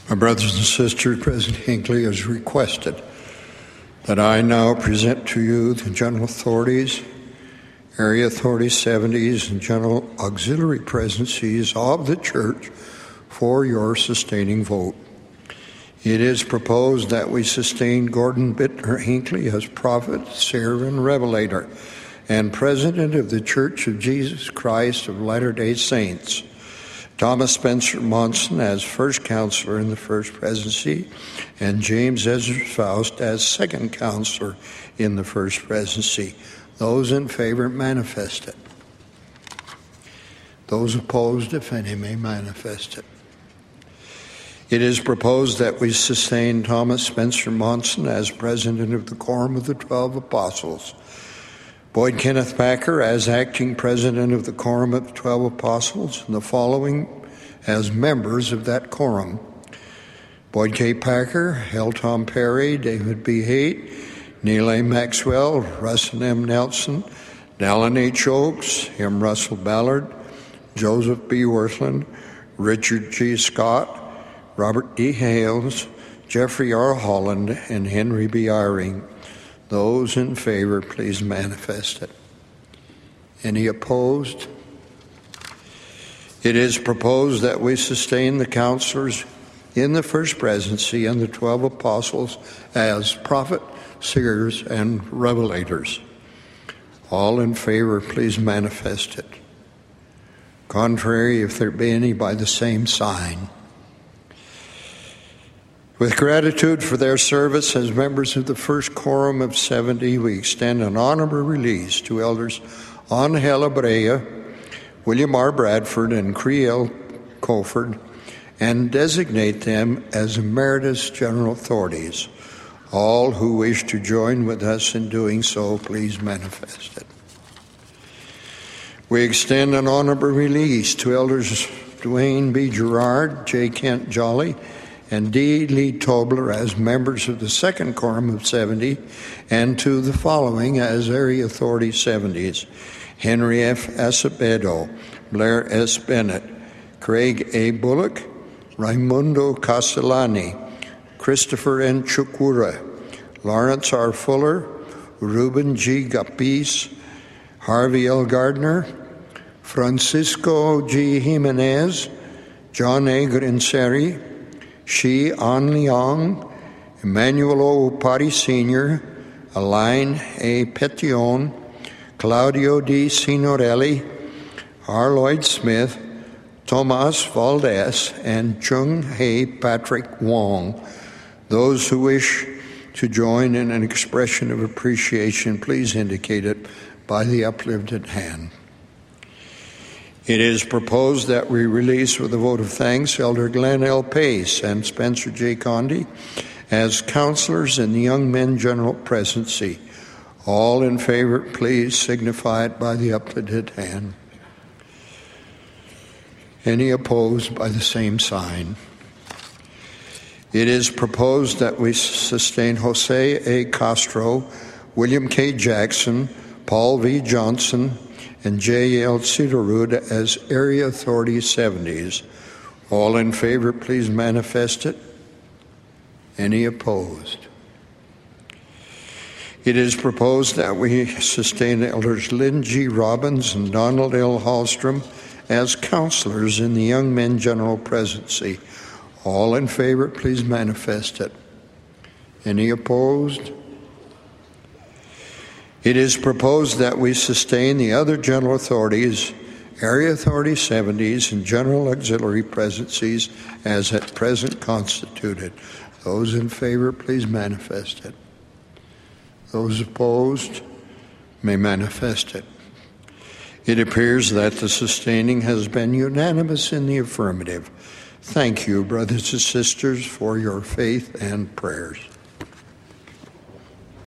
My brothers and sisters, President Hinckley has requested that I now present to you the general authorities, area authorities, 70s, and general auxiliary presidencies of the church for your sustaining vote. It is proposed that we sustain Gordon Bittner Hinckley as prophet, seer, and revelator, and president of the Church of Jesus Christ of Latter-day Saints. Thomas Spencer Monson as first counselor in the first presidency, and James Ezra Faust as second counselor in the first presidency. Those in favor manifest it. Those opposed, if any, may manifest it. It is proposed that we sustain Thomas Spencer Monson as president of the Quorum of the 12 Apostles, Boyd Kenneth Packer as acting president of the Quorum of the 12 Apostles, and the following as members of that quorum: Boyd K. Packer, L. Tom Perry, David B. Haight, Neil A. Maxwell, Russell M. Nelson, Dallin H. Oaks, M. Russell Ballard, Joseph B. Worthland, Richard G. Scott, Robert D. Hales, Jeffrey R. Holland, and Henry B. Eyring. Those in favor, please manifest it. Any opposed? It is proposed that we sustain the counselors in the first presidency and the 12 apostles as prophet, seers, and revelators. All in favor, please manifest it. Contrary, if there be any, by the same sign. With gratitude for their service as members of the first Quorum of 70, we extend an honorable release to Elders Angela Brea, William R. Bradford, and Creel Colford, and designate them as emeritus general authorities. All who wish to join with us in doing so, please manifest it. We extend an honorable release to Elders Dwayne B. Gerard, J. Kent Jolly, and D. Lee Tobler as members of the second Quorum of 70, and to the following as area authority 70s: Henry F. Acevedo, Blair S. Bennett, Craig A. Bullock, Raimundo Castellani, Christopher N. Chukwura, Lawrence R. Fuller, Ruben G. Gapis, Harvey L. Gardner, Francisco G. Jimenez, John A. Grinseri, Shi An Leong, Emmanuel O. Pari Sr., Alain A. Petion, Claudio D. Signorelli, R. Lloyd Smith, Tomas Valdez, and Chung Hae Patrick Wong. Those who wish to join in an expression of appreciation, please indicate it by the uplifted hand. It is proposed that we release with a vote of thanks Elder Glenn L. Pace and Spencer J. Condi as counselors in the Young Men General Presidency. All in favor, please signify it by the uplifted hand. Any opposed, by the same sign. It is proposed that we sustain Jose A. Castro, William K. Jackson, Paul V. Johnson, and J. L. Cedarwood as area authority 70s. All in favor, please manifest it. Any opposed? It is proposed that we sustain Elders Lynn G. Robbins and Donald L. Hallstrom as counselors in the Young Men General Presidency. All in favor, please manifest it. Any opposed? It is proposed that we sustain the other general authorities, area authority 70s, and general auxiliary presidencies as at present constituted. Those in favor, please manifest it. Those opposed may manifest it. It appears that the sustaining has been unanimous in the affirmative. Thank you, brothers and sisters, for your faith and prayers.